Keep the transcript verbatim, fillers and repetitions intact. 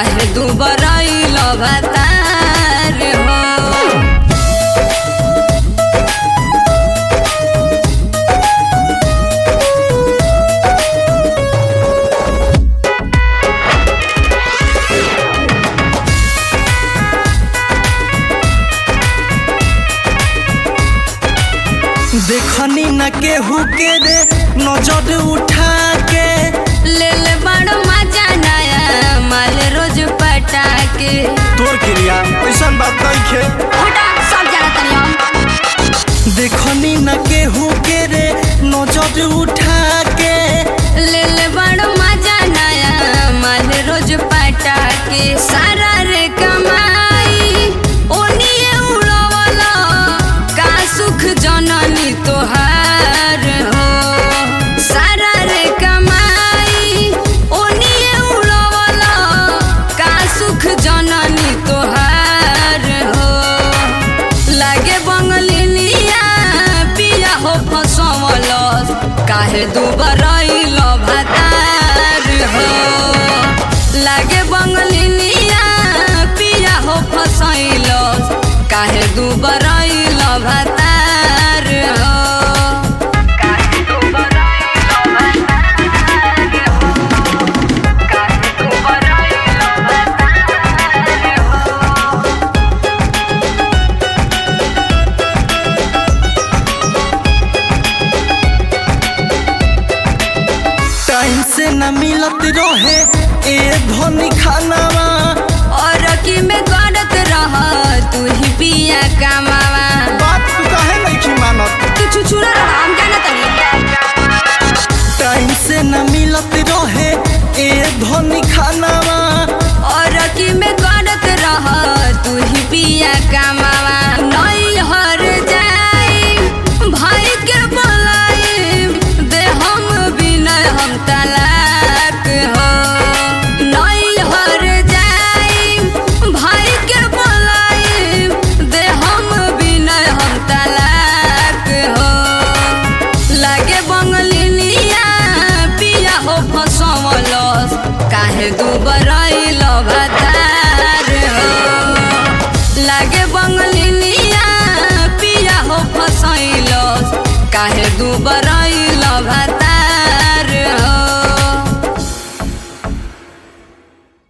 काहे दुबरैल भतार हो। देखनी न केहू के रे नजर उठा के ले ले बड़ मजा नया माल रोज पटा के। तोर क्रिया ऐसन बात नहीं खे उठा सब जाना तनी हम। देखनी न केहू के रे नजर उठा के ले ले बड़ मजा नया माल रोज पटा के। सारा रे कमाई ओनिए उड़वला का सुख जननी तोहार हो। सारा रे कमाई ओनिए उड़वला का सुख जननी तोहार हो। लागे बंगलिनिया पिया हो फसवलस काहे दुबरैल भतार हो। लागे बंगलिनिया पिया हो फसैलस काहे दुबरैल भतार हो। काहे दुबरैल भतार हो। काहे दुबरैल भतार हो। टाइम से न मिलत रहे ए धनी खानावा और की में करत रह तू ही पिया कमावा। बात तू काहे नहीं की मानत तू छुछुरा रह हम जाना तनी। टाइम से न मिलत रहे ए धनी खानावा और की में करत रह तू ही पिया कमावा। नहीं हर जाई भाई के बोलाई दे हम बिनय हम तलाक हो। नहीं हर जाई भाई के बोलाई दे हम बिनय हम तलाक हो। लागे बंगलिनिया पिया हो फसवलस काहे दुबर